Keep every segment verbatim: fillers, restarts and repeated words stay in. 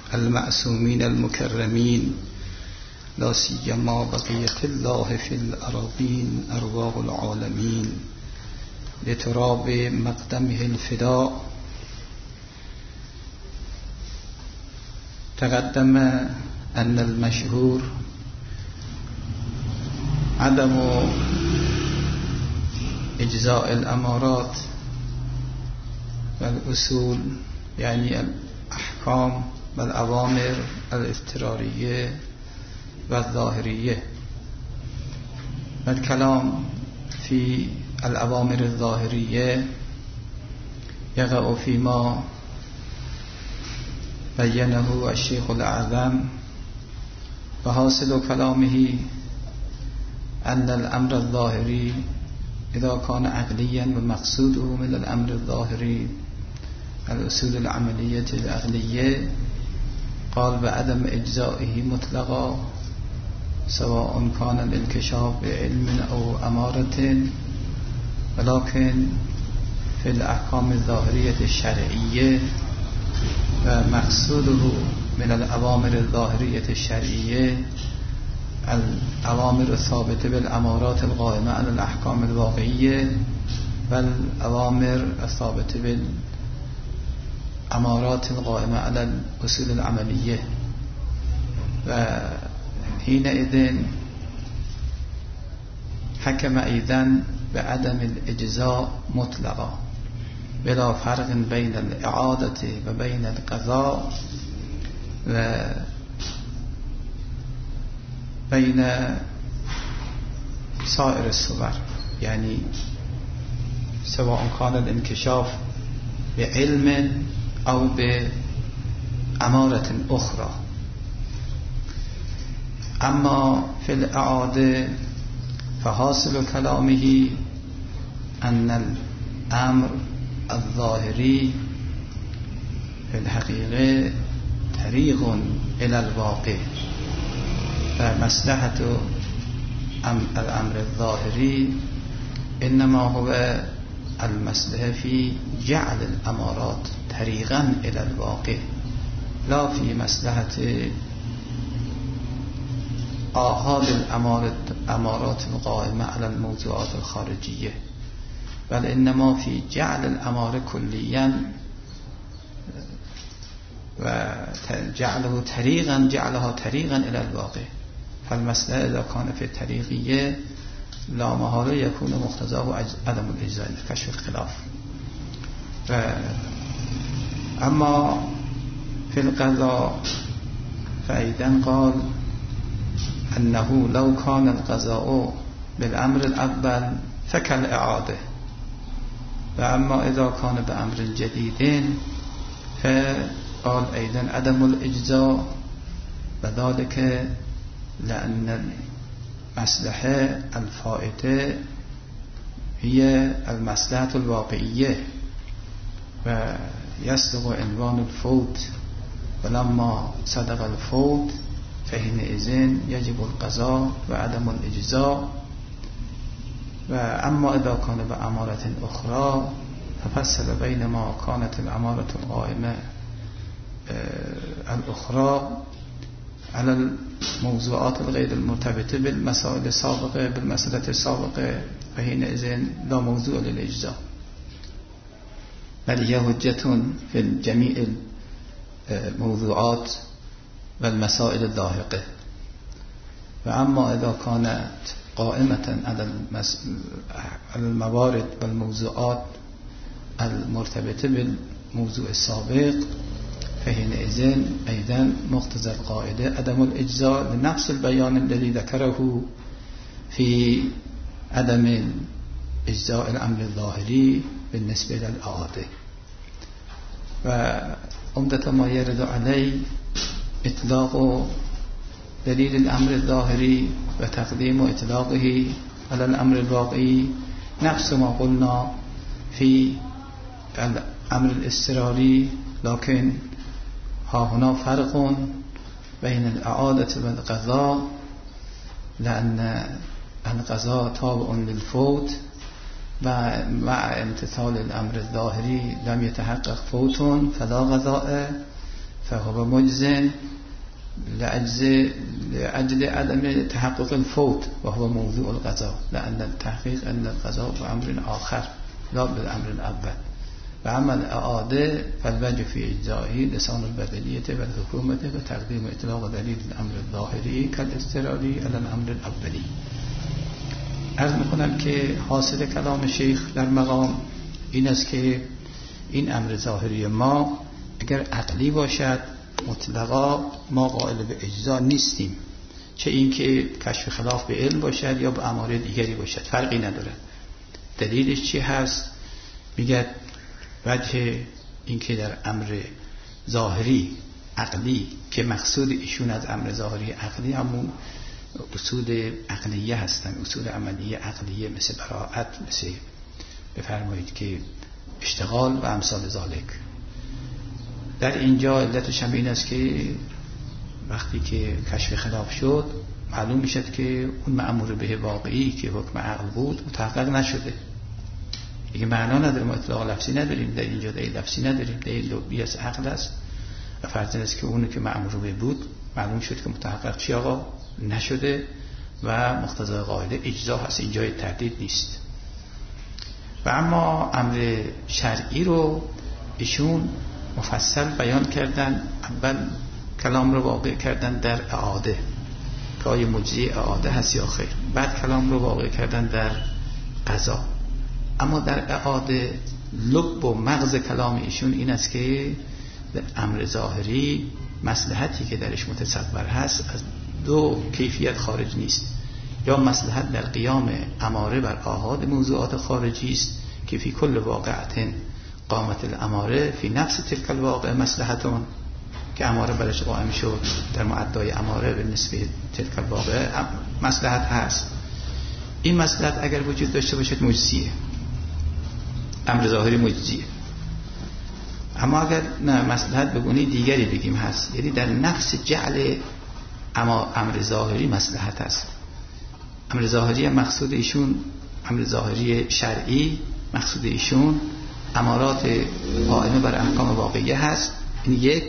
المعصومين المكرمين لا سيما بقية الله في الأراضين أرواح العالمين لتراب مقدمه الفداء. تقدم أن المشهور عدم إجزاء الأمارات والأصول، يعني الأحكام والأوامر الاضطرارية والظاهرية، والكلام في الأوامر الظاهرية يقع فيما بينه الشيخ الأعظم، وحاصل كلامه أن الأمر الظاهري إذا كان عقليا ومقصوده من الأمر الظاهري الأصول العملية العقلية، قال بعدم إجزائه مطلقا، سواء كان الانكشاف بعلم أو أمارة، ولكن في الأحكام الظاهرية الشرعية ومقصوده من الأوامر الظاهرية الشرعية الأوامر الثابتة بالأمارات القائمة على الأحكام الواقعية، والأوامر الثابتة بالأمارات القائمة على الأصول العملية. وحينئذ حكم أيضا بعدم الإجزاء مطلقا بلا فرق بين الإعادة وبين القضاء وبين سائر الصور، يعني سواء كان الانكشاف بعلم أو بأمارة أخرى. أما في الإعادة فحاصل كلامه أن الأمر الظاهري في الحقيقة طريق إلى الواقع، فمصلحة الأمر الظاهري إنما هو المصلحة في جعل الأمارات طريقا إلى الواقع، لا في مصلحة آحاد الأمارات القائمة على الموضوعات الخارجية، بل إنما في جعل الأمر كليا وجعله طريقا جعلها طريقا إلى الواقع. فالمسألة إذا كان في الطريقية لا محالة يكون مقتضاه عدم الإجزاء، كشف الخلاف. أما في القضاء فأيضا قال أنه لو كان القضاء بالأمر الأول فكالإعادة، وأما إذا كان بأمر جديد فقال أيضا عدم الإجزاء، وذلك لأن المصلحة الفائتة هي المصلحة الواقعية، ويصدق عنوان الفوت، ولما صدق الفوت فحينئذ يجب القضاء وعدم الإجزاء. وأما إذا كان بأمارة أخرى ففصل بين ما كانت الأمارة القائمة الأخرى على الموضوعات الغير المرتبطة بالمسائل السابقة بالمسألة السابقة، فحينئذ لا موضوع للإجزاء، بل هي حجة في جميع الموضوعات والمسائل اللاحقة. وأما إذا كانت قائمة على الموارد والموضوعات المرتبطة بالموضوع السابق فحينئذ أيضا مقتضى القاعدة عدم الإجزاء لنفس البيان الذي ذكره في عدم إجزاء الأمر الظاهري بالنسبة للإعادة. وعمدة ما يرد عليه إطلاق دليل الأمر الظاهري وتقديم إطلاقه على الأمر الواقعي، نفس ما قلنا في الأمر الاضطراري، لكن ها هنا فرق بين الإعادة والقضاء، لأن القضاء تابع للفوت، مع امتثال الأمر الظاهري لم يتحقق فوت فلا قضاء، فهو مجزن لأجل لأجل عدم تحقق الفوت وهو موضوع القضاء، لأن التحقيق أن القضاء بأمر آخر لا بالأمر الأول. وأما الإعادة فالوجه في إجزائه لسان البدلية والحكومة وتقديم إطلاق دليل الأمر الظاهري كالاضطراري على الأمر الأولي. عرض میکنم که حاصل کلام شیخ در مقام این است که این امر ظاهری ما اگر عقلی باشد مطلقا ما قائل به اجزا نیستیم، چه این که کشف خلاف به علم باشد یا به اماره دیگری باشد، فرقی نداره. دلیلش چی هست؟ میگه وجه این که در امر ظاهری عقلی که مقصود ایشون از امر ظاهری عقلی همون اصول عقلیه هستن، اصول عملیه عقلیه، مثل براءت، مثل بفرمایید که اشتغال و امثال ذالک. در اینجا علتش هم این است که وقتی که کشف خلاف شد معلوم میشد که اون مأمور به واقعی که حکم عقل بود متحقق نشده. دیگه معنا نداره، ما اطلاق لفظی نداریم در اینجا، دلیل لفظی نداریم، دلیل لغوی از عقل است و فرض است که اون که مأمور به بود معلوم شد که متحقق چی آقا نشده و مقتضای قاعده اجزا هست، اینجای تردید نیست. و اما امر شرعی رو ایشون مفصل بیان کردن. اول کلام رو واقع کردن در اعاده که آیا مجزی اعاده هست یا خیر، بعد کلام رو واقع کردن در قضا. اما در اعاده لب و مغز کلام ایشون این است که در امر ظاهری مصلحتی که درش متصور هست از دو کیفیت خارج نیست. یا مصلحت در قیام اماره بر آحاد موضوعات خارجی است که فی کل واقعت قامت الاماره فی نفس تلک الواقع مصلحتون، که اماره برش قائم شد در معدای اماره به نسبت تلک الواقع مصلحت هست. این مصلحت اگر وجود داشته باشد مجزیه، امر ظاهری مجزیه. اما اگر نه مصلحت بگونی دیگری بگیم هست، یعنی در نفس جعل اما امر ظاهری مصلحت هست. امر ظاهری مقصود ایشون، امر ظاهری شرعی مقصود ایشون امارات قائمه بر احکام واقعیه هست، این یک،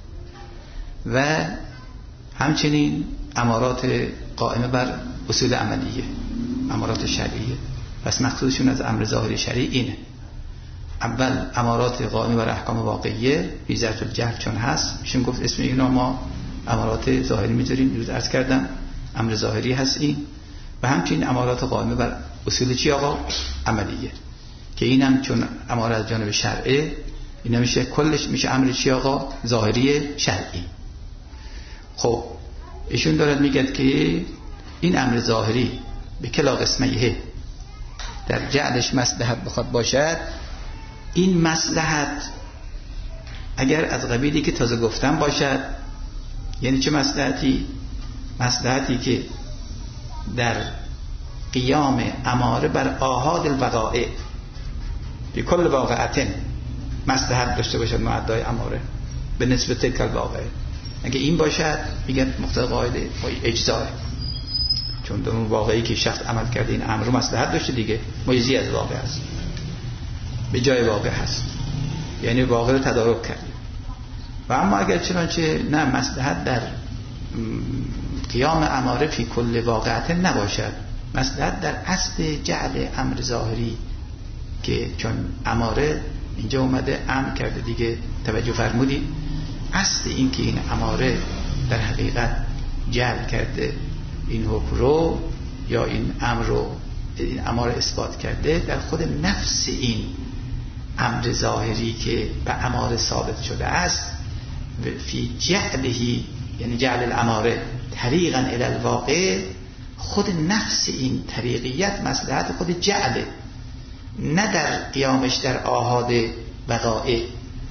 و همچنین امارات قائمه بر اصول عملیه، امارات شرعیه. پس مقصودشون از امر ظاهری شرعی اینه. اول امارات قائمه بر احکام واقعیه بی ظرف الجهل چون هست، میشون گفت اسم اینا ما امارات ظاهری میذاریم. روز عرض کردم امر ظاهری هست این، و همچنین امارات قائمه بر اصول چی آقا؟ عملیه، که اینم چون اماره از جانب شرعه، اینا میشه کلش میشه امر چی آقا؟ ظاهری شرعی. خب ایشون دارد میگه که این امر ظاهری به کلا قسمیه در جعلش مصلحت بخواد باشد، این مصلحت اگر از قبیلی که تازه گفتم باشد، یعنی چه مصلحتی؟ مصلحتی که در قیام اماره بر آحاد الوقائع به کل واقعتن مصلحت داشته باشد معدای اماره به نسبت تلک الواقع. اگه این باشد میگن مقتضای قاعده اجزا، چون در اون واقعی که شخص عمل کرده این امر رو مصلحت داشته دیگه، مجزی از واقع است، به جای واقع هست، یعنی واقع رو تدارک کرده. و اما اگر چنانچه نه مصلحت در قیام اماره فی کل واقعت نباشد، مصلحت در اصل جعل امر ظاهری، که چون اماره اینجا اومده امر کرده دیگه، توجه فرمودید، اصل این که این اماره در حقیقت جعل کرده این حکم رو یا این امر رو، این اماره اثبات کرده در خود نفس این امر ظاهری که به اماره ثابت شده است، فی جعلهی یعنی جعل الاماره طریقا الی الواقع، خود نفس این طریقیت مصلحت خود جعله، نه در قیامش در آحاد وقائع.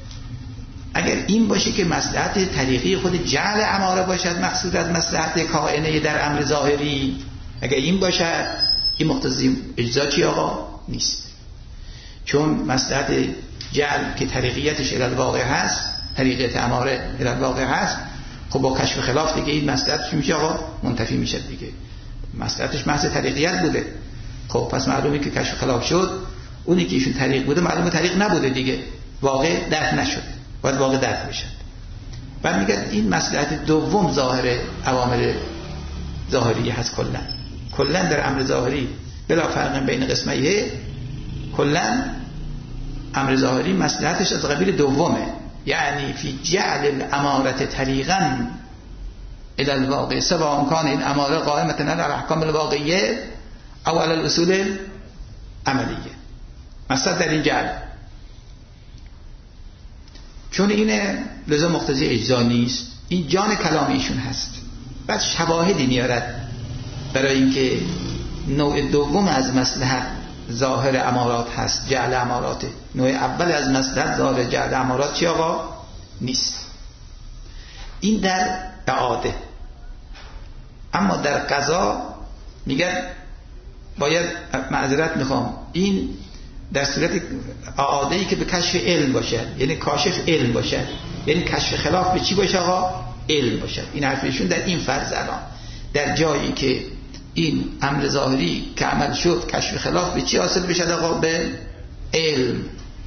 اگر این باشه که مصلحت طریقی خود جعل اماره باشد مقصود از مصلحت کائنه در امر ظاهری، اگر این باشد این مقتضی اجزا چی آقا؟ نیست. چون مصلحت جعل که طریقیتش الی الواقع هست، طریقیت اماره الی الواقع هست، خب با کشف خلاف دیگه این مصلحتش میشه آقا؟ منتفی میشه دیگه. مصلحتش محض طریقیت بوده، خب پس معلومه که کشف خلاف شد، اونی که ایشون طریق بوده معلومه طریق نبوده دیگه، واقع درک نشد، باید واقع درک بشه. بعد میگه این مصلحت دوم ظاهر اوامر ظاهری هست. کلا کلا در امر ظاهری بلا فرق بین قسمیه، کلا امر ظاهری مصلحتش از قبیل دومه، یعنی فی جعل الامارة طریقا الى الواقع سواء کان این اماره قائمة علی الاحکام الواقعیه او علی الاصول عملیه. مثلا در این جعل چون اینه لزوم مقتضی اجزا نیست، این جان کلام ایشون هست. بعد شواهدی میارد برای اینکه نوع دوم از مصلحت ظاهر امارات هست، جعل اماراته. نوع اول از مصلحت ظاهر جعل امارات چی آقا؟ نیست. این در اعاده. اما در قضا میگن باید معذرت میخوام، این در صورت اعاده‌ای که به کشف علم باشد، یعنی کاشف علم باشد، یعنی کشف خلاف به چی باشه آقا؟ علم باشد. این حرفشون در این فرض الان در جایی که این امر ظاهری که عمل شد کشف خلاف به چی حاصل بشه آقا؟ به علم.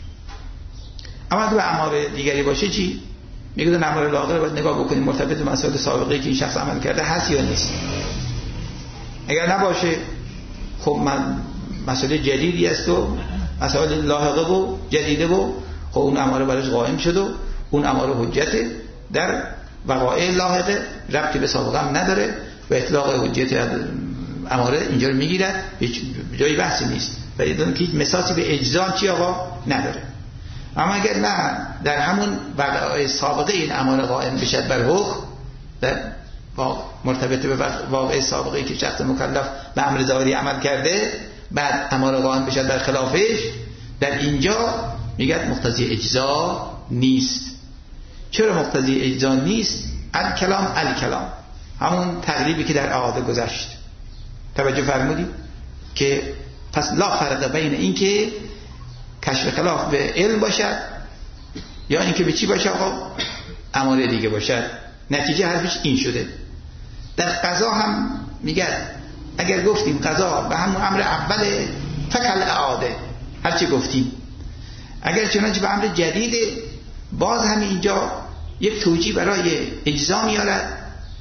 اما اگه به امر دیگری باشه چی؟ میگه در امر لاغر باید نگاه بکنیم مرتبط به مسائل سابقه که این شخص عمل کرده هست یا نیست. اگر نباشه خب من مسئله جدیدی است و مسائل لاحقه و جدیده و خب اون اماره براش قائم شد و اون اماره حجته در وقایع لاحقه، ربطی به سابقه هم نداره و اطلاق حجت اماره اینجا رو میگیرد، هیچ جایی بحثی نیست. ولی دون که هیچ مساسی به اجزا چی آقا نداره. اما اگر نه در همون وقایع سابقه این اماره قائم بشد بر حکم، در مرتبط به واقع سابقه که شخص مکلف به امر ظاهری عمل کرده بعد اماره قائم بشد در خلافش، در اینجا میگه مقتضی اجزا نیست. چرا مقتضی اجزا نیست؟ الکلام الکلام، همون تقریبی که در اعاده گذشت. توجه فرمودی که پس لا فرق بین این که کشف خلاف به علم باشد یا این که به چی باشه آقا؟ اماره دیگه باشد. نتیجه حرفش این شده. در قضا هم میگه اگر گفتیم قضا به همون امر اول فکل اعاده هرچی گفتیم، اگر چنانچه به امر جدیده باز هم اینجا یک توجیه برای اجزا میارد.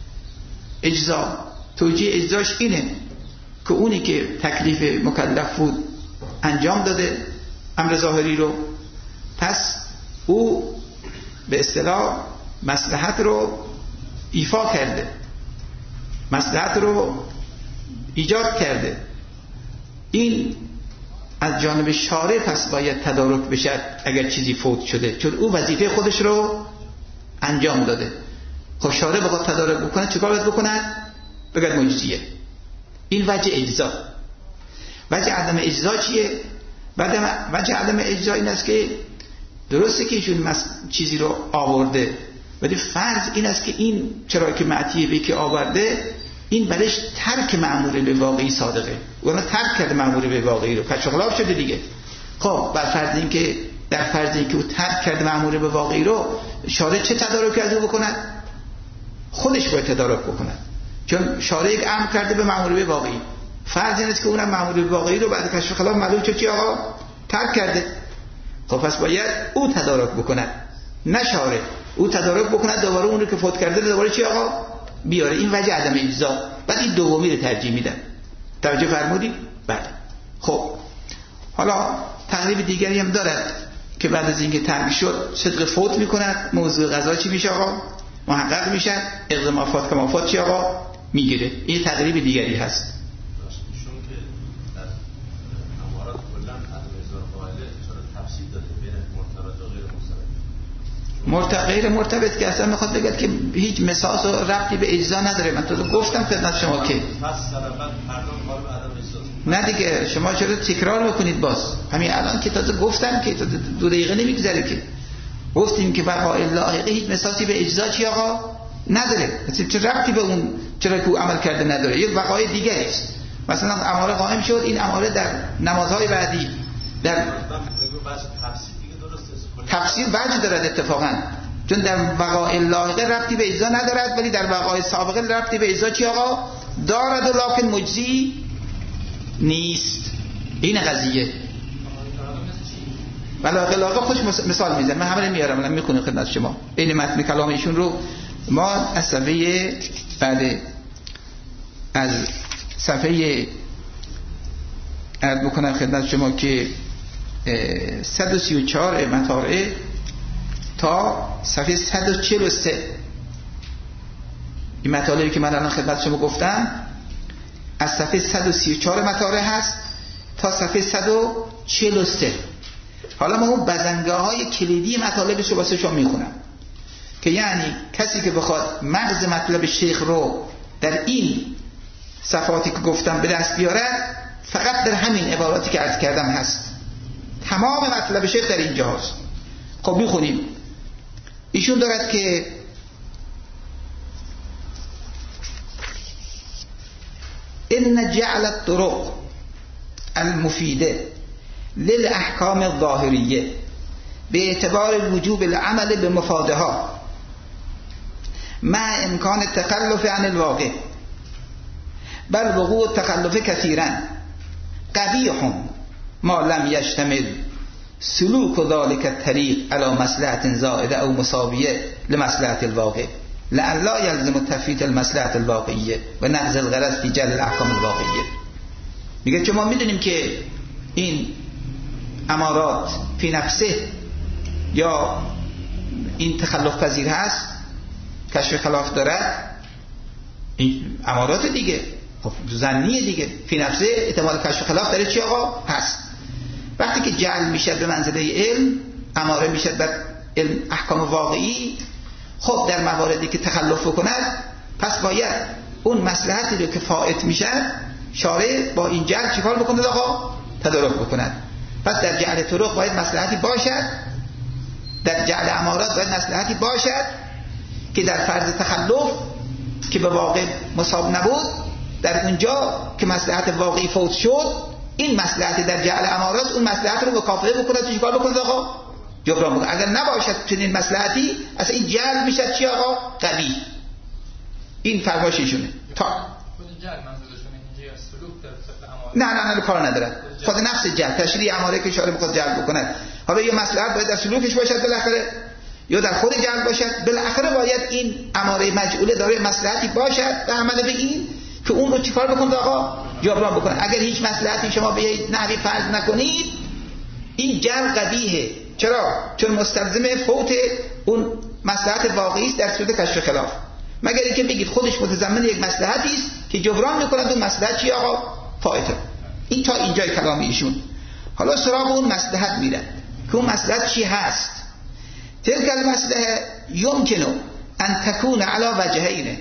اجزا توجیه اجزاش اینه که اونی که تکلیف مکلف بود انجام داده امر ظاهری رو، پس او به اصطلاح مصلحت رو ایفا کرده، مصلحت رو ایجاد کرده. این از جانب شارع پس باید تدارک بشد اگر چیزی فوت شده، چون او وظیفه خودش رو انجام داده. خب شارع بخواد تدارک بکنه چیکار باید بکنه؟ بگه مجزیه. این وجه اجزا. وجه عدم اجزا چیه؟ وجه عدم اجزا این است که درسته که ایشون چیزی رو آورده، ولی فرض این است که این چرا که معطیه به که آورده این برش ترک مأمور به واقعی صادقه، اون ترک کرده مأمور به واقعی رو، کشف خلاف شده دیگه. خب بر فرض این که در فرض این که او ترک کرده مأمور به واقعی رو، شارع چه تدارکی از او بکند؟ خودش باید تدارک بکند، چون شارع یک امر کرده به مأمور به واقعی. فرض این است که اونم مأمور به واقعی رو بعد کشف خلاف معلوم شد چی آقا ترک کرده. خب پس باید او تدارک بکند، نه شارع. او تدارک بکند دوباره اون رو که فوت کرده دوباره چی آقا بیاره. این وجه عدم اجزا. بعد این دومی رو ترجیح میدن. توجه فرمودی؟ بله. خب حالا تقریب دیگری هم دارد که بعد از اینکه ترک شد صدق فوت میکند، موضوع قضا چی میشه آقا؟ محقق میشه، اقض مافات که مافات چی آقا میگیره. این تقریب دیگری هست. مرتبط غیر مرتبط که اصلا میخواد بگه که هیچ مساس و ربطی به اجزا نداره. من تو گفتم خدمت شما که نه دیگه، شما چرا تکرار میکنید؟ باز همین الان که تازه گفتم که دو دقیقه نمیگذره که گفتیم که وقایع لاحقه هیچ مساسی به اجزا چی آقا نداره. مثلا چه ربطی به اون چرا که او عمل کرده نداره، یک وقایع دیگری است. مثلا اماره قائم شد، این اماره در نمازهای بعدی در تفسیر وجه دارد اتفاقا، چون در وقایع لاحقه ربطی به اجزا ندارد، ولی در وقایع سابقه ربطی به اجزا چی آقا دارد و لکن مجزی نیست. این قضیه ولا قلاقه خودش مثال میزنه، من همه رو میارم الان میخونم خدمت شما. این متن کلام ایشون رو ما از صفحه بعد از صفحه عرض بکنم خدمت شما که صد و سی و چهار مطالع تا صفحه صد و چهل و سه این مطالبی که من الان خدمت شما گفتم از صفحه صد و سی و چهار مطالع هست تا صفحه صد و چهل و سه. حالا ما اون بزنگاه های کلیدی مطالبش رو واسه شما میخونم که یعنی کسی که بخواد مغز مطلب شیخ رو در این صفحاتی که گفتم به دست بیارد فقط در همین عباراتی که عرض کردم هست. تمام مطلب شیخ در اینجا هست. خب میخونیم. ایشون دارد که ان جعل الطرق المفیده للاحکام الظاهریه به اعتبار وجوب العمل به مفادها مع امکان التخلف عن الواقع بل وقوع التخلف كثيرا قبیح ما لم يشتمل سلوك ذلك الطريق على مصلحة زائده او مساویه لمصلحة الواقع لئلا يلزم تفويت المصلحة الواقعیه و نقض الغرض في جل الاحکام الواقعیه. میگه چون ما میدونیم که این امارات فی نفسه یا این تخلف پذیر هست، کشف خلاف دارد، این امارات دیگه خب ظنیه دیگه، فی نفسه احتمال کشف خلاف داره چی آقا هست. وقتی که جعل میشه به منزله علم، اماره میشه بر علم احکام واقعی، خب در مواردی که تخلف کند پس باید اون مصلحتی رو که فائت میشه شارع با این جعل چیکار بکنه آقا؟ تدارک بکند. پس در جعل طرق باید مصلحتی باشد، در جعل امارات باید مصلحتی باشد که در فرض تخلف که به واقع مصاب نبود، در اونجا که مصلحت واقعی فوت شد، این مصلحت در جعل امارات اون مصلحت رو مکافئه بکنه، تو چیکار بکنه آقا؟ جبران بکنه. اگر نباشد چنین مصلحتی اصلا این جعل میشه چی آقا؟ قبیح. این فرمایش ایشونه. تا نه نه نه کار نداره. خود نفس جعل تشریع اماره که اشاره می‌کنه جعل بکنه. حالا یه مصلحت باید در سلوکش باشد بالاخره یا در خود جعل باشد، بالاخره باید این اماره مجعوله داره مصلحتی باشد به عمل به این که اون رو چیکار بکنه آقا؟ جبران بکنه. اگر هیچ مصلحتی شما به نحوی فرض نکنید این جعل قبیحه. چرا؟ چون مستلزم فوت اون مصلحت واقعی است در صورت کشف خلاف، مگر اینکه بگید خودش متضمن یک مصلحتی است که جبران می‌کند اون مصلحت چی آقا؟ فائته. این تا اینجای کلام ایشون. حالا سراغ اون مصلحت میرن که اون مصلحت چی هست. تلك المصلحه يمكن ان تكون على وجهين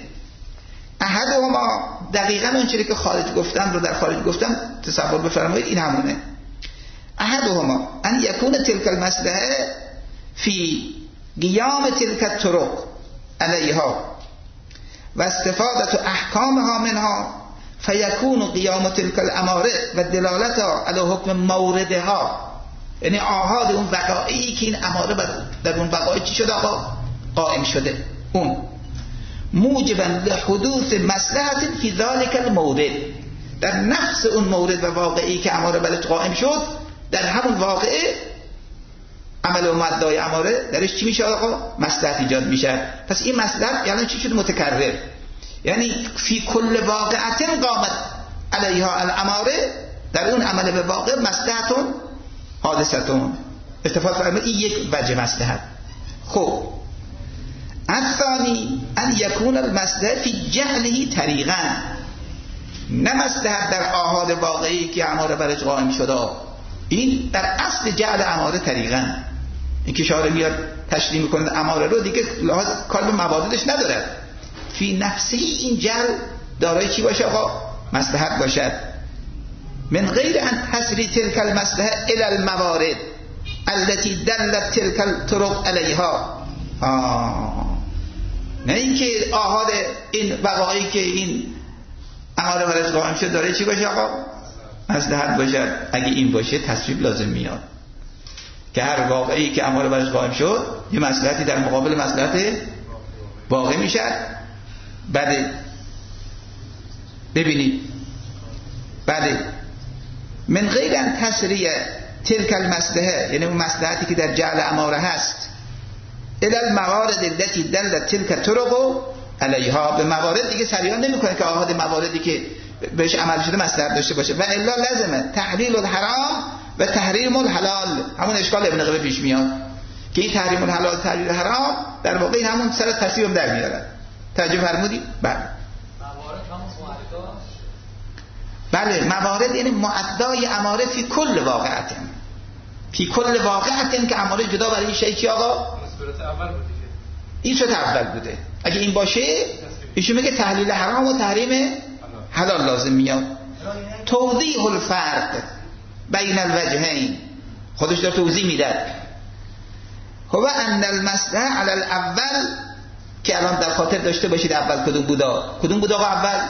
احدهما، دقیقاً اون چیزی که خارج گفتم رو در خارج گفتم تصور بفرمایید، این همونه. احدهما ان يكون تلك المصلحه في قيام تلك الطرق عليها و استفاده احکامها منها فیکون قیام تلک الاماره و دلالتها علی حکم موردها، یعنی آحاد اون وقایعی که این اماره در اون وقایع چی شده آقا؟ قائم شده، اون موجبا لحدوث مصلحت فی ذلک المورد، در نفس اون مورد و واقعی که اماره بلش قائم شد، در همون واقعه عمل و مدعای اماره درش چی میشه آقا؟ مصلحت ایجاد میشه. پس این مصلحت یعنی چی شده؟ متکرر، یعنی فی کل واقعه قامت علیها الاماره، در اون عمل به واقع مصلحتون حادثتون. استفاده فرمایید این یک وجه مصلحت. خب الثانی ان یکون المصلحه فی جعله طریقا، نه مصلحت در آحاد واقعی که اماره برش قائم شده، این در اصل جعل اماره طریقا. این که شارع میاد تشریح میکنه اماره رو دیگه لحاظ کار به مواردش نداره، فی نفسه این جعل دارای چی باشه آقا؟ مصلحت باشد. من غیر ان تسری تلک المصلحه الی الموارد التي دلت تلک الطرق علیها. نه اینکه آحاد این وقایعی که این اماره برش قائم شد داره چی باشه آقا؟ مصلحت باشد. اگه این باشه تصویب لازم میاد که هر واقعی که اماره برش قائم شد یه مصلحتی در مقابل مصلحت واقع میشه. بله ببینید، بله من غیر ان تسریع تلك المصلحه، یعنی اون مصلحتی که در جعل اماره هست، الی الموارد التي دلت تلك الطرق علیها، به موارد دیگه سریان نمیکنه که آهاد مواردی که بهش عمل شده مصلحت داشته باشه. و الا لازمه تحلیل الحرام و تحریم الحلال. همون اشکال ابن قبه پیش میاد که این تحریم الحلال و تحلیل الحرام در واقع این همون سر تصویرم در میارن. توجه فرمودید؟ بله. موارد همون بله موارد یعنی معدای اماره فی کل واقعت، فی کل واقعت که اماره جدا برای شیء چی آقا؟ صورت اول بوده. این صورت اول بوده. اگه این باشه ایشون میگه تحلیل حرام و تحریم حلال لازم میاد. توضیح الفرق بین الوجهین، خودش داره توضیح میده. هو ان المصلحه علی الاول، که الان در خاطر داشته باشید اول کدوم بودا؟ کدوم بودا اول؟ مصلحت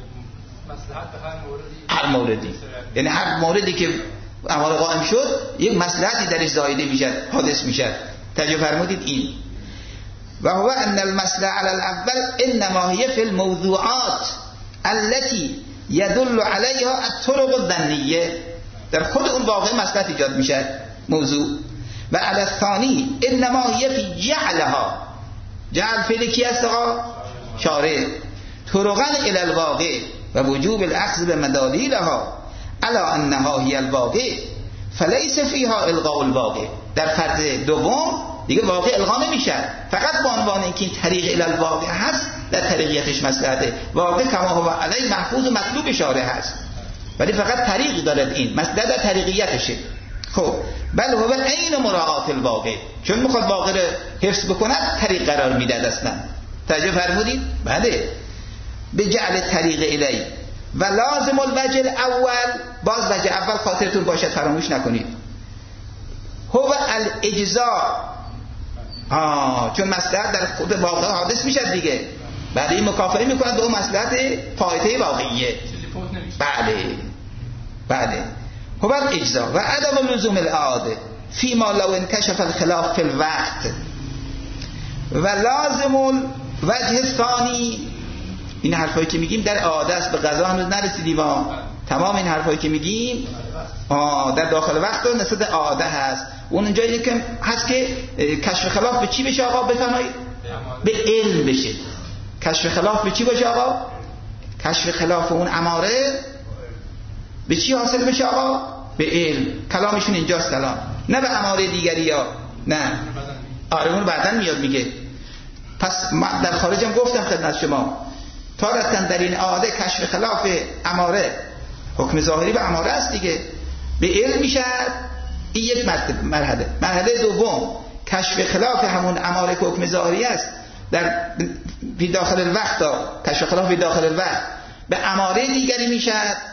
به هر موردی، هر موردی، یعنی هر موردی که امر قائم شد یک مصلحتی درش زایده میشه، حادث میشه. توجه فرمودید؟ این و هو ان المصلحه علی الاول انما هي في الموضوعات التي يدل عليها الطرق الظنيه، در خود اون واقع مصلحت ایجاد میشه موضوع. و علی الثانی انما هي في جعلها، جعل فعل کی است آقا؟ شارع. طرقا الى الواقع و وجوب الاخذ بمدالیلها على انها هي الواقع فليس فيها الغاء الواقع. در فرض دوم دیگه واقع الغا نمیشه، فقط به عنوان اینکه این طریق الی الواقع هست در طریقیتش مصلحته. واقع کما هو علی محفوظ و مطلوب شارع هست، ولی فقط طریق دارد، این مصلحت در طریقیتشه. خب بل هو عین مراعات الواقع، چون میخواد واقع رو حفظ بکنه طریق قرار میده اصلا. توجه فرمودید؟ بله. به جعل طریق الی و لازم الوجه الاول، باز وجه اول خاطرتون باشد فراموش نکنید، هو الاجزاء. آه چون مصلحت در خود واقع حادث میشه دیگه، بعد این مکافئه میکنند به اون مصلحت فایده واقعیه. بله بله. هو الاجزاء و عدم لزوم الاعاده فيما لو انكشف الخلاف في الوقت و لازم الوجه الثانی. این حرفایی که میگیم در اعاده است، به قضا هنوز نرسیدیم. تمام این حرفایی که میگیم آه در داخل وقت و نسبت اعاده هست. اون جایی که هست که کشف خلاف به چی بشه آقا؟ بفرمایید. به علم بشه. کشف خلاف به چی باشه آقا؟ کشف خلاف اون اماره به چی حاصل بشه آقا؟ به علم. کلامشون اینجاست الان، نه به اماره دیگری ها، نه آره اون بعدن میاد میگه. پس در خارجم گفتم خدمت شما تارتن در این اعاده کشف خلاف اماره، حکم ظاهری به اماره است دیگه، به علم میشه. این یک مرحله. مرحله دوم کشف خلاف همون اماره که حکم ظاهری است در فی داخل الوقت، کشف خلاف فی داخل الوقت به اماره دیگری میشه.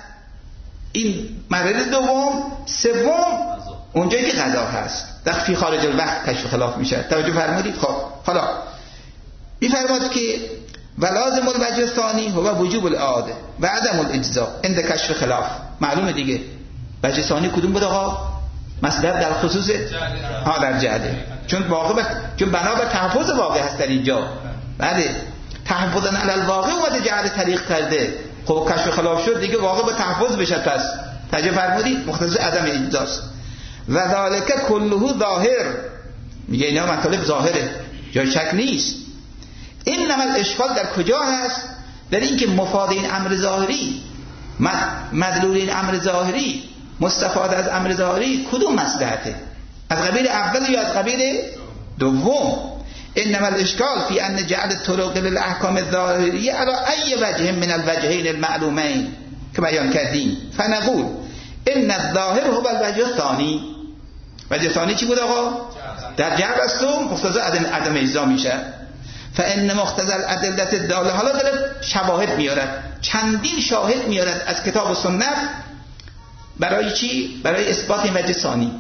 این مرحله دوم. سوم اونجایی که قضا هست در فی خارج الوقت کشف خلاف میشه. توجه فرمودید؟ خب حالا میفرماد که و لازم الوجه الثانی هو وجوب الاعاده و عدم الاجزاء عند کشف خلاف. معلومه دیگه وجه ثانی کدوم بود آقا؟ مصلحت در خصوص ها در جعله، چون واقع ب... چون بنا به تحفظ واقع هست در اینجا. بله تحفظا علی الواقع اومده جعل طریق کرده. خب کشف خلاف شد دیگه واقع به تحفظ بشه. پس توجه فرمودید؟ مختص عدم اجزاست. و ذالک کله ظاهر، میگه اینا مطالب ظاهره، جای شک نیست. انما الاشکال در کجا هست؟ در این که مفاد این امر ظاهری، مدلول این امر ظاهری، مستفاد از امر ظاهری کدوم مصلحته؟ از قبیل اول یا از قبیل دوم؟ انما الاشکال فی ان جعل الطرق للاحکام الظاهریه علی ای وجه من الوجهین المعلومین که بیان کردیم. فنقول ان الظاهر هو الوجه الثانی. وجه ثانی چی بود آقا؟ در جعل است و مقتضی عدم عدم اجزا میشه. فان مقتضی الادله الداله، حالا داره شواهد میارد، چندین شاهد میارد از کتاب و سنت. برای چی؟ برای اثبات این وجه ثانی.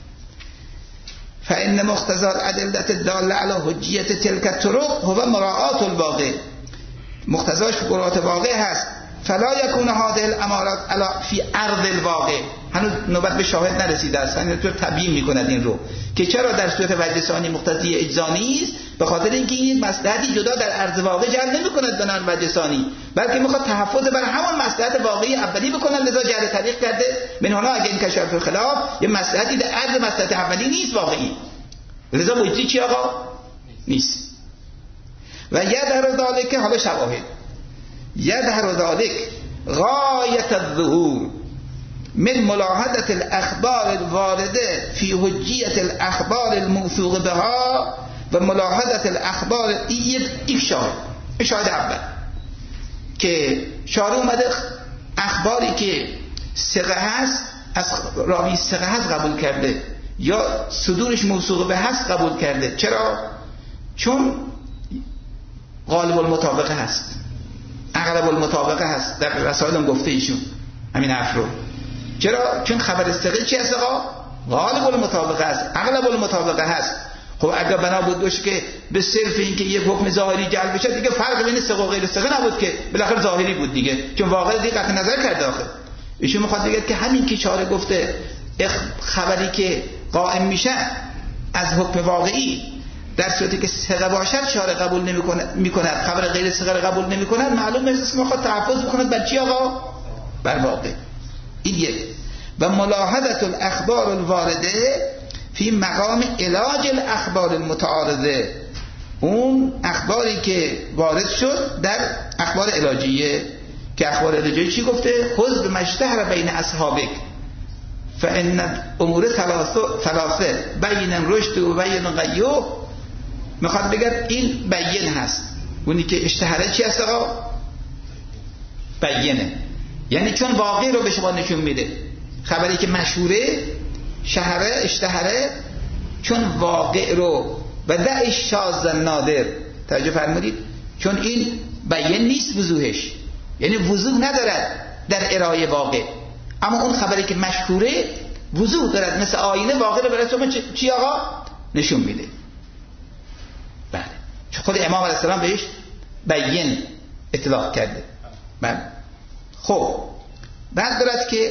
فان مقتضی الادله الداله علی حجیت تلک الطرق هو مراعات الواقع. مقتضاش مراعات واقع هست. فلا یکون هذه الامارات علی فی ارض الواقع. هنوز نوبت به شاهد نرسیده است. یعنی تو تبیین میکند این رو که چرا در صورت وجه ثانی مقتضی اجزا نیست، به خاطر اینکه این مصلحتی جدا در عرض واقع جلب نمی‌کند به نحو ثانی، بلکه میخواد تحفظ بر همون مصلحت واقعی اولی بکنه، لذا جعل طریق کرده. من هنا اگه این کشف الخلاف یه مصلحتی در عرض مصلحت اولی نیست واقعی، لذا مجری چی آقا نیست. و یظهر ذلک، حالا شواهد، یظهر ذلک غایت الظهور من ملاحظه الاخبار الوارده فی حجیت الاخبار الموثوق بها و ملاحظه الاخبار یک شاهد. شاهد اول که شارع اومده اخباری که ثقه هست از راوی ثقه هست قبول کرده یا صدورش موثوق به هست قبول کرده. چرا؟ چون غالب المطابقه هست، اغلب المطابقه هست، در رسائل هم گفته ایشون همین حرف رو. چرا؟ چون خبر ثقه چی هست آقا؟ غالب المطابقه هست، اغلب المطابقه هست. خب اگر بنا بود باشه که به صرف این که یک حکم ظاهری جلب بشه دیگه فرق بین ثقه و غیر ثقه نبود که، بالاخره ظاهری بود دیگه، چون واقعا دیگه قطع نظر کرده. آخه ایشون میخواد بگه که همین که شارع گفته خبری که قائم میشه از حکم واقعی در صورتی که ثقه باشد شارع قبول نمیکنه میکنه، خبر غیر ثقه رو قبول نمیکنه، معلومه است که میخواد تحفظ بکنه بر چی آقا؟ بر واقع. این یک. و ملاحظه الاخبار الوارده فی مقام علاج الاخبار المتعارضه، اون اخباری که وارد شد در اخبار علاجیه، که اخبار علاجیه چی گفته؟ خذ بمشتهر بین اصحابک فان امور ثلاثه بین رشد و بین غیو. میخواد بگه این بین هست، اونی که اشتهره چی هست آقا؟ بینه، یعنی چون واقعی رو به شما نشون میده. خبری که مشهوره شهره اشتهره چون واقع رو و دع شاذ نادر. توجه فرمودید؟ چون این بیان نیست وضوحش، یعنی وضوح ندارد در ارائه واقع، اما اون خبری که مشهوره وضوح دارد، مثل آینه واقع رو برای شما چی آقا نشون میده. بله، چون خود امام علیه السلام بهش بیان اطلاق کرده. بله. خب بعد دارد که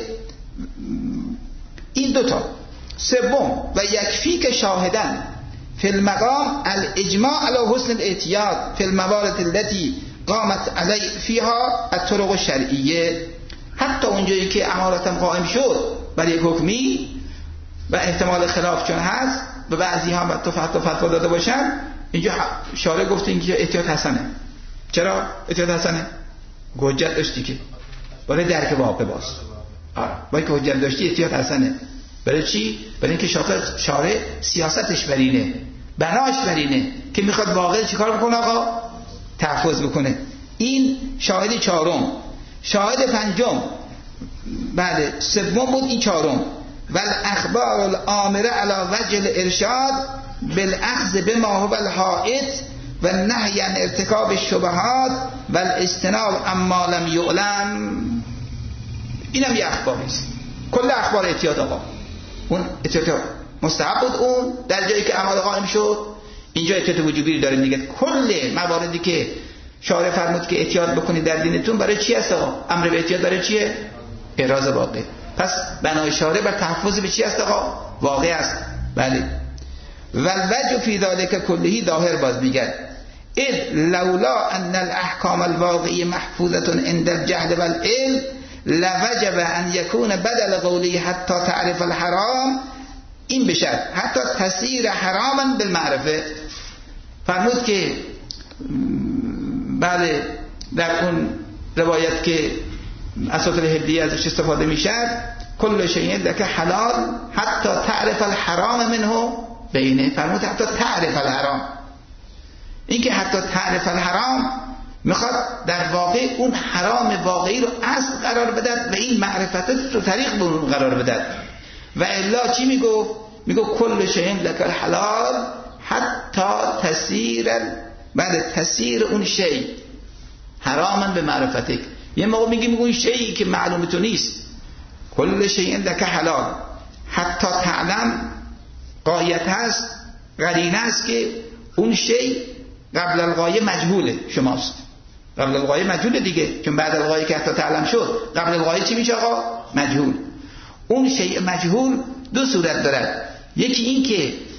این دوتا. سوم و یکفی که شاهدن فی المقام الاجماع علی حسن الاعتیاد فی الموارد التي قامت علی فیها الطرق الشرعیه. حتی اونجایی که امارتم قائم شد برای یک حکمی و احتمال خلاف چون هست و بعضی ها حتی فتوا داده باشن، اینجا شارع گفته اینجا احتیاط حسنه. چرا احتیاط حسنه؟ حجت داشتی که برای درک واقع باز. آره باید که حجت داشتی احتیاط حسنه. برای چی؟ برای اینکه شارع شارع سیاستش بر اینه، بناش بر اینه که میخواد واقع چیکار بکنه آقا؟ تحفظ بکنه. این شاهد چهارم. شاهد پنجم بله سوم بود، این چهارم. والاخبار الامره علی وجه الارشاد بالاخذ بما هو الحائط و النهی عن ارتکاب الشبهات و الاجتناب عما لم یعلم. اینم یه اخباری است. کل اخبار احتیاط آقا. اون احتیاط مستحب بود اون در جایی که اعمال قائم شد، اینجا احتیاط وجوبی داریم دیگه. کل مواردی که شارع فرمود که احتیاط بکنید در دینتون برای چی هست آقا؟ امر به احتیاط برای چیه؟ احراز واقع. پس بنای شارع بر تحفظ به چی هست آقا؟ واقع است. بله. والوجه فی ذلک کلهی ظاهر باز میگه اذ لولا ان الاحکام الواقعی محفوظه عند الجهل والعلم لوجب ان یکون بدل قولی حتی تعرف الحرام این بشد حتی تصیر حراما بالمعرفه. فرمود که بله در اون روایت که اساطیر هدیه ازش استفاده میشد کل شیء لک حلال حتی تعرف الحرام منه بینه. فرمود حتی تعرف الحرام، این که حتی تعرف الحرام میخواد در واقع اون حرام واقعی رو اصل قرار بدد و این معرفت رو طریق به اون قرار بدد. و الا چی میگو؟ میگو کل شیء لک الحلال حتی تسیر بعد تسیر اون شی حراما به معرفتک. یه موقع میگی میگو این شیئی که معلوم تو نیست. کل شیء لک حلال حتی تعلم غایت هست، قرینه است که اون شی قبل الغایه مجهوله شماست. قبل الغایه مجهوله دیگه، چون بعد الغایه که حتی تعلم شد قبل الغایه چی میشه آقا؟ مجهول. اون شیء مجهول دو صورت دارد. یکی این که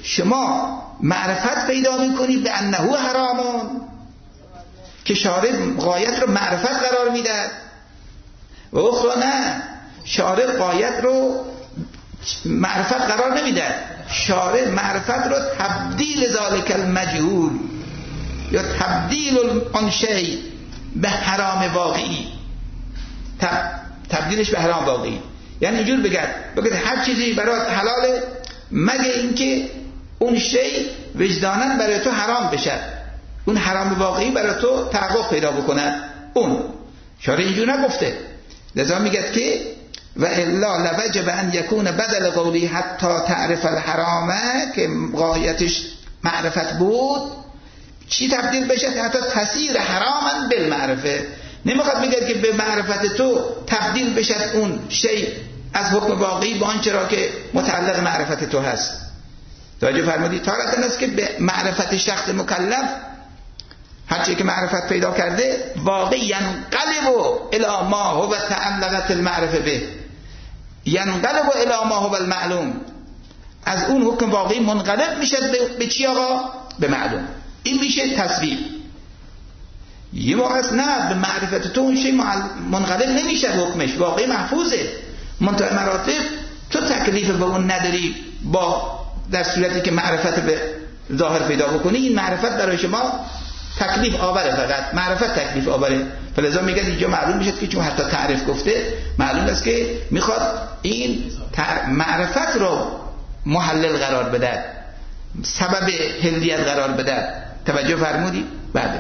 شما معرفت پیدا میکنید به انه حرامون که شارع غایت رو معرفت قرار میده و اخرى نه، شارع غایت رو معرفت قرار نمیده، شارع معرفت رو تبدیل ذالک المجهول یا تبدیل آن شی به حرام واقعی، تبدیلش به حرام واقعی. یعنی اینجور بگرد بگرد هر چیزی برات حلاله مگه اینکه اون شی وجداناً برای تو حرام بشه، اون حرام واقعی برای تو تحقق پیدا بکنه. اون شارع اینجور نگفته، لذا میگه که و الا لوجب ان یکون بدل قولی حتی تعرف الحرامه که غایتش معرفت بود، چی تبدیل بشه؟ حتی تصیر حراما بالمعرفه. نمیخواد میگه که به معرفت تو تبدیل بشه اون شی از حکم واقعی با آنچه را که متعلق معرفت تو هست. توجه فرمودید؟ تارتن است که به معرفت شخص مکلف هرچی که معرفت پیدا کرده واقعی ینقلب الی ما هو تعلقت المعرفه به، ینقلب الی ما هو المعلوم، از اون حکم واقعی منقلب میشه به چی آقا؟ به معلوم. این میشه تصویر. یه موقع است نه، به معرفت تو اون شی منقلب نمیشه، حکمش واقعی محفوظه، منتهی مراتب تو تکلیف به اون نداری، با در صورتی که معرفت به ظاهر پیدا بکنی این معرفت برای شما تکلیف آوره، فقط معرفت تکلیف آوره. فلذا میگه اینجا معلوم میشه که چون حتی تعریف گفته معلوم است که میخواد این معرفت رو محلل قرار بده، سبب حلیت قرار بده. توجه فرمودی؟ بله.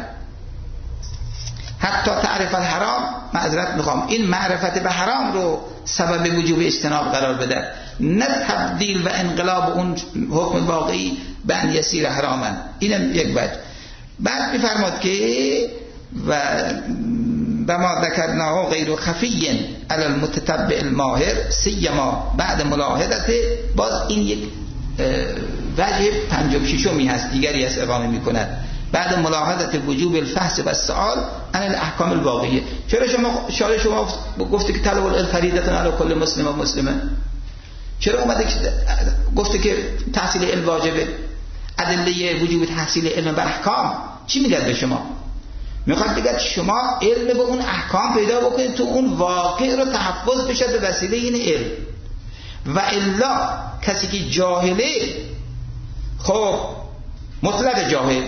حتی تعریف الحرام، معذرت میخوام، این معرفت به حرام رو سبب وجوب اجتناب قرار بده، نه تبدیل و انقلاب اون حکم واقعی به ان یسیر حراما. اینم یک وجه. بعد میفرماد که و و ما ذکرناه غیر خفی علی المتتبع الماهر سیما بعد ملاحظت. باز این یک وجه پنجم ششمی هست دیگری از اقامه میکند بعد ملاحظت وجوب الفحص و السؤال عن الاحکام الواقعیه. چرا شما شارع شما گفته که طلب الفریضه علی کل مسلم و مسلمه؟ چرا اومده که گفته که تحصیل علم واجبه؟ ادله وجوب تحصیل علم به احکام چی میگه به شما؟ میخواد بگه شما علم به اون احکام پیدا بکنید تو اون واقع رو تحفظ بشه به وسیله این علم. و الا کسی که جاهله، خب مطلق جاهل،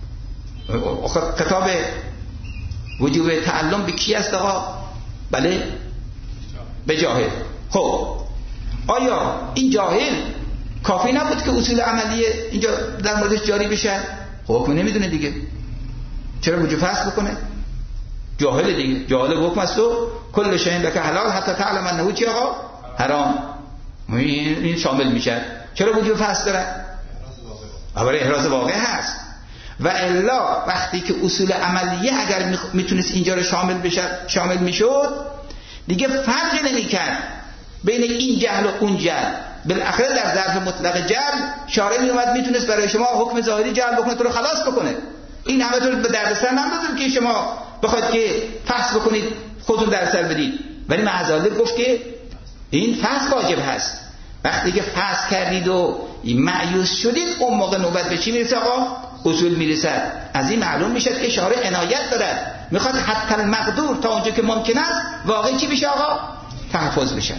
کتاب وجوب تعلم به کی است آقا؟ بله به جاهل. خب آیا این جاهل کافی نبود که اصول عملیه اینجا در موردش جاری بشه؟ حکم نمیدونه دیگه، چرا وجوب فحص بکنه؟ جاهل دیگه، جاهل حکم است و کل شیء لک حلال حتی تعلم انه چی آقا؟ حرام. این شامل میشه. چرا وجوب فحص داره؟ برای احراز واقع هست. و الا وقتی که اصول عملیه اگر میتونست اینجا رو شامل بشه شامل میشد دیگه فرقی نمیکرد بین این جهل و اون جهل. بالاخره در ظرف مطلق جهل شارع میومد میتونست برای شما حکم ظاهری جهل بکنه، تو رو خلاص بکنه. این همه تو به دردسر نندازه که شما بخواید که فحص بکنید خودتون دردسر بدید. ولی معذالله گفت که این فحص واجب هست. وقتی که فحص کردید و مایوس شدید اون موقع نوبت به چی میرسه آقا؟ اصول میرسد. از این معلوم میشه که شارع عنایت دارد، میخواد حتی المقدور تا اونجا که ممکن است واقعی چی بشه آقا؟ تحفظ بشه.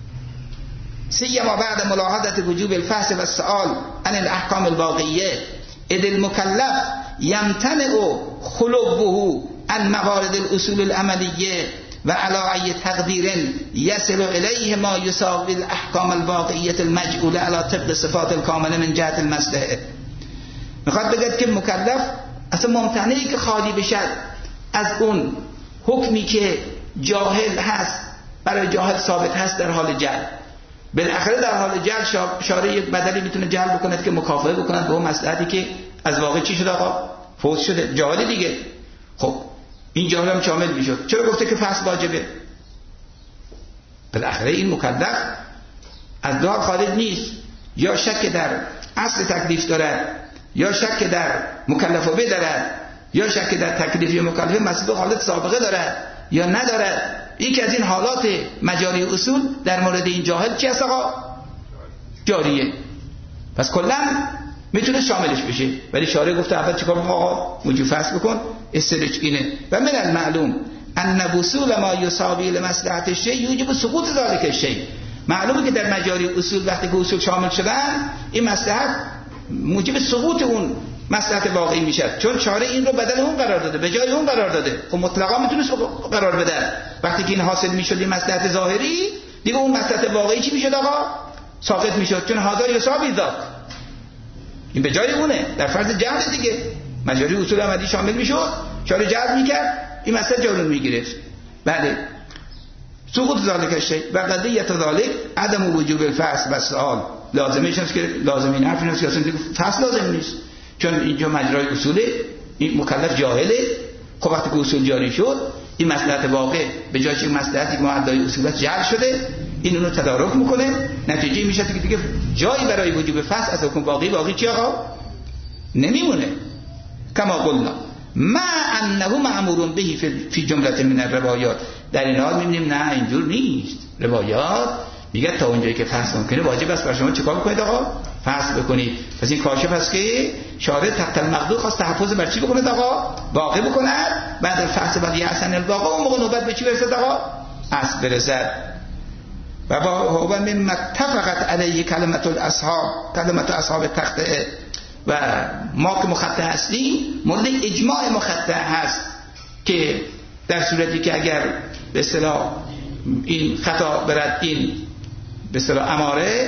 سیما بعد ملاحظت وجوب الفحص و السؤال عن الاحکام الواقعیه اذ المکلف یمتنع خلوه عن موارد الاصول العملیه و علی ای تقدیر یصل الیه ما یساوی الاحکام الواقعیه المجعوله علی طبق صفات الکامله من جهت المصلحه. میخواد بگه که مکلف اصلا ممتنعی که خالی بشه از اون حکمی که جاهل هست، برای جاهل ثابت هست در حال جهل. بالاخره در حال جهل شارع یک بدلی میتونه جهل بکنه که مکافئه بکنه به اون مصلحتی که از واقع چی شده آقا؟ فوت شده، جاهل دیگه. خب این جاهل هم شامل میشد. چرا گفته که فحص واجبه؟ بالاخره این مکلف از دو حال خارج نیست، یا شک در اصل تکلیف داره، یا شک در مکلفه داره، یا شک در تکلیفی مکلفه مسئله حالت سابقه داره یا نداره. یکی از این حالات مجاری اصول در مورد این جاهل چی است آقا؟ جاریه. پس کلا میتونه شاملش بشه، ولی شارع گفته اول چیکار کنم؟ آقا وجوب فصل بکن. استدلال اینه و من المعلوم ان وصول ما یساوی لمصلحت الشیء یوجب سقوط ذلک الشیء. معلومه که در مجاری اصول وقتی که اصول شامل شدن این مصلحت موجب سقوط اون مصلحت واقعی میشه، چون شارع این رو بدل اون قرار داده، به جای اون قرار داده. خب مطلقا میتونه قرار بده. وقتی که این حاصل میشد این مصلحت ظاهری، دیگه اون مصلحت واقعی چی میشد آقا؟ ساقط میشد، چون هذا یساوی ذاک، این به جای اونه. در فرض جهل دیگه مجاری اصول عملی شامل میشد، شارع جهل میکرد، این مسئله جلو میگرفت. بله سقوط ذالک الشیء و قضیه ذالک عدم وجوب الفصل و سؤال. لازمش هست که لازم این حرف نیست که اصلا فصل لازم نیست، چون اینجا مجرای اصوله، این مکلف جاهله. خب وقتی که اصول جاری شد این مصلحت واقع به جای این مصلحتی که معدای اصولت جعل شده این اونو تدارک میکنه، نتیجه میشه که دیگه جایی برای وجوب فصل از حکم واقعی واقعی چی آقا نمیمونه. کما قلنا ما انه مأمور به فی جمله من الروایات. در این حال میبینیم نه اینجور نیست. روایات میگه تا اونجایی که فصل ممکنه واجب است بر شما چیکار بکنید آقا؟ فصل بکنید. پس این کاشف است که شارع تحت المقدور خواست تحفظ بر چی بکنه آقا؟ واقع بکند. بعد الفصل بعد یحسن الواقع اون موقع نوبت به چی برسد آقا؟ اصل برسد. و با هو من اتفقت علیه کلمت الاصحاب، کلمت اصحاب تخته و ما که مخطئ هستیم مورد اجماع مخطئ هست که در صورتی که اگر به اصطلاح این خطا برد این به اصطلاح اماره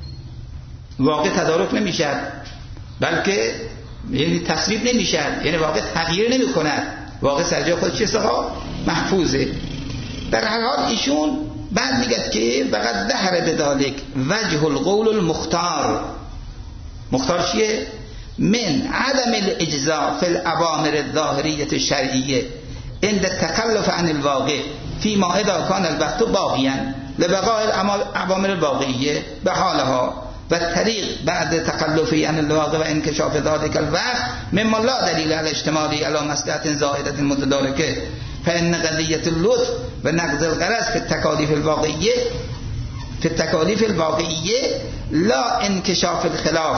واقع تدارک نمیشد، بلکه یعنی تصویب نمیشد، یعنی واقع تغییر نمی کند، واقع سرجای خود چیست آقا؟ محفوظه. در هر حال ایشون بعد میگه که فقط ظهر بذالک وجه القول المختار. مختار چیه؟ من عدم الاجزاء فی الاوامر الظاهریه الشرعیه عند التخلف عن الواقع فيما اذا كان الوقت باقيا لبقاء الاوامر الواقعیه بحالها و الطريق بعد تخلف عن الواقع و انکشاف ذلك الوقت مما لا دلیل على اشتماله على مصلحة زائدة متداركه فإن قضية اللطف و نقض الغرض في التكاليف الواقعية في التكاليف الواقعية لا انکشاف الخلاف.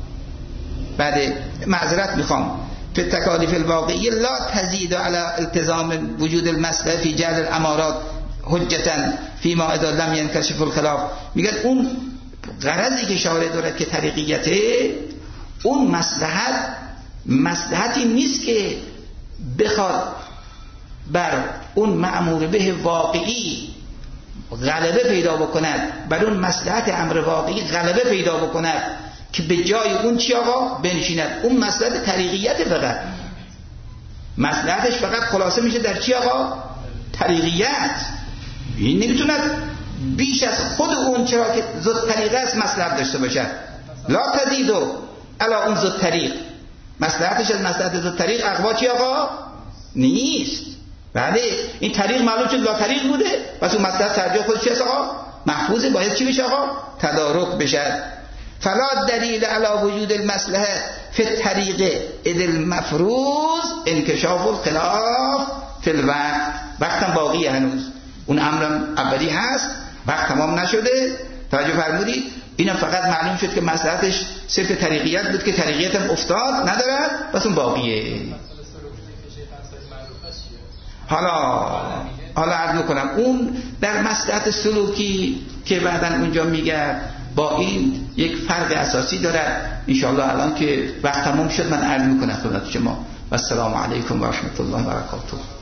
بعد معذرت میخوام في التكاليف الواقعية لا تزيد على التزام وجود المصلحة في جعل الامارات حجة فيما اذا لم ينكشف الخلاف. میگن اون غرضی که شارع دارد که طریقیته، اون مصلحت مصلحتی نیست که بخواد بر اون مأمور به واقعی غلبه پیدا بکند، بر اون مصلحت امر واقعی غلبه پیدا بکند که به جای اون چی آقا بنشیند. اون مصلحت طریقیت، فقط مصلحتش فقط خلاصه میشه در چی آقا؟ طریقیت. این نمیتوند بیش از خود اون چرا که زد طریقه است مصلحت داشته باشد. لا تزیدو الا اون زد طریق، مصلحتش از مصلحت زد طریق اقوا چی آقا؟ نیست. بله این طریق معلوم شد لا طریق بوده، پس اون مصلحت سرجای خودش چی است آقا؟ محفوظه، باید چی بشه آقا؟ تدارک بشد. فلا دلیل علی وجود المصلحه فی الطریق اذ المفروض انکشاف الخلاف فی الوقت. وقتم باقیه، هنوز اون امرم اولی هست، وقت تمام نشده. توجه فرمودید؟ اینا فقط معلوم شد که مصلحتش صرف طریقیت بود که طریقیت هم افتاد ندارد، پس اون باقیه. حالا حالا عرض میکنم اون در مصلحت سلوکی که بعداً اونجا میگه با این یک فرق اساسی دارد. انشاءالله الان که وقت تمام شد من عرض میکنم خدمت شما. و السلام علیکم و رحمت الله و برکاته.